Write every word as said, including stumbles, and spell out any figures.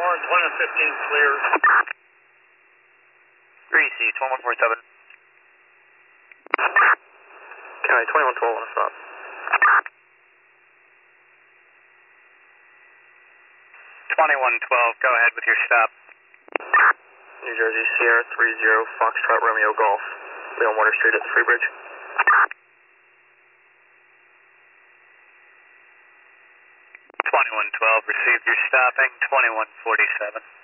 Lawrence, one and fifteen clear. three C, twenty-one forty-seven. County, twenty-one twelve on a stop. twenty-one twelve, go ahead with your stop. New Jersey, Sierra three zero, Foxtrot Romeo Golf. Leon Water Street at the Free Bridge. twenty-one twelve, received your stopping, twenty-one forty-seven.